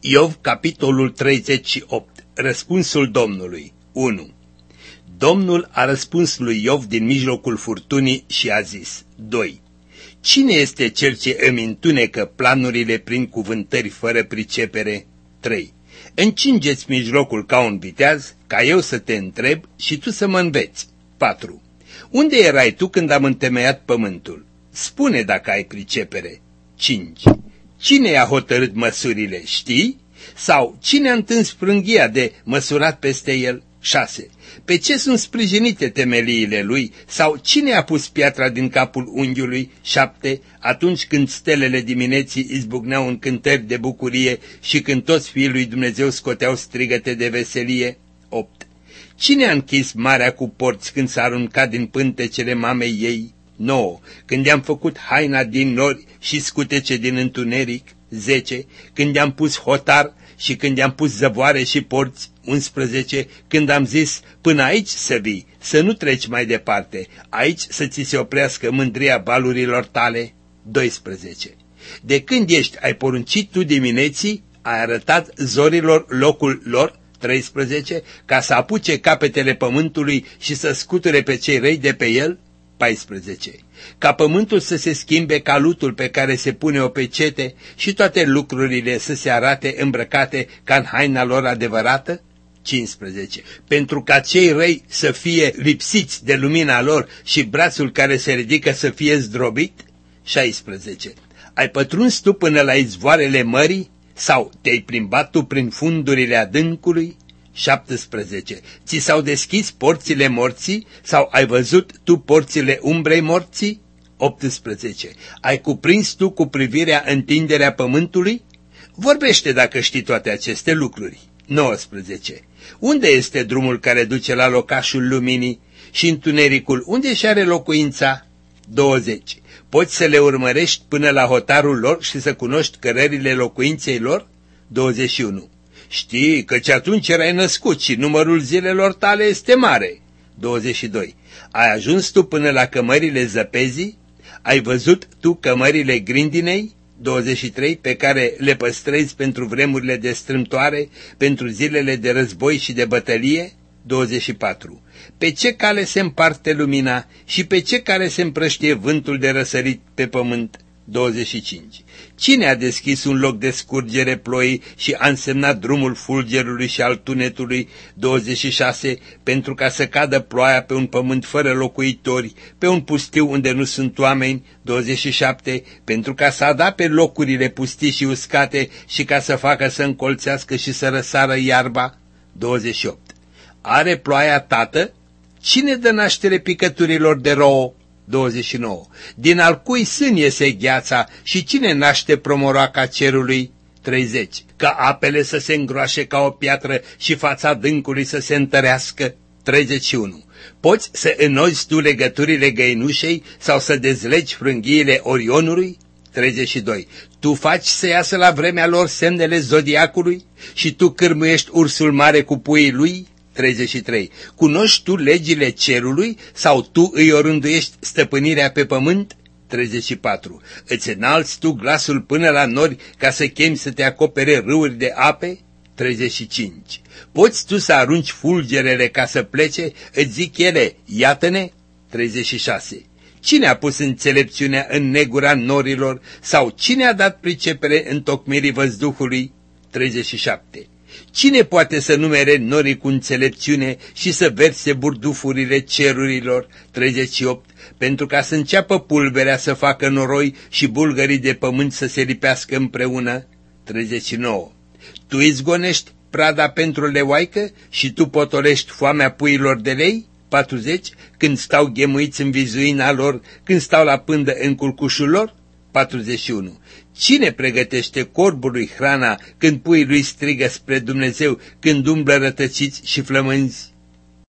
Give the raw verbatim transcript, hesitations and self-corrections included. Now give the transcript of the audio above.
Iov, capitolul treizeci și opt. Răspunsul Domnului. unu. Domnul a răspuns lui Iov din mijlocul furtunii și a zis. doi. Cine este cel ce îmi întunecă planurile prin cuvântări fără pricepere? trei. Încingeți mijlocul ca un viteaz, ca eu să te întreb și tu să mă înveți. patru. Unde erai tu când am întemeiat pământul? Spune dacă ai pricepere. cinci. Cine i-a hotărât măsurile, știi? Sau cine a întins frânghia de măsurat peste el? șase. Pe ce sunt sprijinite temeliile lui? Sau cine a pus piatra din capul unghiului? șapte. Atunci când stelele dimineții izbucneau în cântări de bucurie și când toți fiii lui Dumnezeu scoteau strigăte de veselie? opt. Cine a închis marea cu porți când s-a aruncat din pântecele mamei ei? nouă. Când i-am făcut haina din nori și scutece din întuneric? zece. Când i-am pus hotar și când i-am pus zăvoare și porți? unsprezece. Când am zis, până aici să vii, să nu treci mai departe, aici să ți se oprească mândria balurilor tale? doisprezece. De când ești, ai poruncit tu dimineții, ai arătat zorilor locul lor? treisprezece. Ca să apuce capetele pământului și să scuture pe cei răi de pe el? paisprezece. Ca pământul să se schimbe ca lutul pe care se pune o pecete și toate lucrurile să se arate îmbrăcate ca în haina lor adevărată? cincisprezece. Pentru ca cei răi să fie lipsiți de lumina lor și brațul care se ridică să fie zdrobit? șaisprezece. Ai pătruns tu până la izvoarele mării? Sau te-ai plimbat tu prin fundurile adâncului? șaptesprezece. Ți s-au deschis porțile morții sau ai văzut tu porțile umbrei morții? optsprezece. Ai cuprins tu cu privirea întinderea pământului? Vorbește dacă știi toate aceste lucruri. nouăsprezece. Unde este drumul care duce la locașul luminii și întunericul unde și are locuința? douăzeci. Poți să le urmărești până la hotarul lor și să cunoști cărările locuinței lor? douăzeci și unu. Știi căci atunci erai născut și numărul zilelor tale este mare. douăzeci și doi. Ai ajuns tu până la cămările zăpezii? Ai văzut tu cămările grindinei? douăzeci și trei. Pe care le păstrezi pentru vremurile de strâmtoare, pentru zilele de război și de bătălie? douăzeci și patru. Pe ce cale se împarte lumina și pe ce cale se împrăștie vântul de răsărit pe pământ? douăzeci și cinci. Cine a deschis un loc de scurgere ploii și a însemnat drumul fulgerului și al tunetului? douăzeci și șase. Pentru ca să cadă ploaia pe un pământ fără locuitori, pe un pustiu unde nu sunt oameni? douăzeci și șapte. Pentru ca să adape locurile pustii și uscate și ca să facă să încolțească și să răsară iarba? douăzeci și opt. Are ploaia tată? Cine dă naștere picăturilor de rouă? douăzeci și nouă. Din al cui sân iese gheața și cine naște promoroaca cerului? treizeci. Ca apele să se îngroașe ca o piatră și fața adâncului să se întărească? treizeci și unu. Poți să înnozi tu legăturile găinușei sau să dezlegi frânghiile Orionului? treizeci și doi. Tu faci să iasă la vremea lor semnele zodiacului și tu cârmuiești ursul mare cu puii lui? treizeci și trei. Cunoști tu legile cerului sau tu îi orânduiești stăpânirea pe pământ? treizeci și patru. Îți înalți tu glasul până la nori ca să chemi să te acopere râuri de ape? treizeci și cinci. Poți tu să arunci fulgerele ca să plece? Îți zic ele, iată-ne? treizeci și șase. Cine a pus înțelepciunea în negura norilor sau cine a dat pricepere în tocmirii văzduhului? treizeci și șapte. Cine poate să numere norii cu înțelepciune și să verse burdufurile cerurilor? treizeci și opt. Pentru ca să înceapă pulberea să facă noroi și bulgării de pământ să se lipească împreună? treizeci și nouă. Tu izgonești prada pentru leoaică și tu potolești foamea puiilor de lei? patruzeci. Când stau ghemuiți în vizuina lor, când stau la pândă în culcușul lor? patruzeci și unu. Cine pregătește corbului hrana când puii lui strigă spre Dumnezeu, când umblă rătăciți și flămânzi?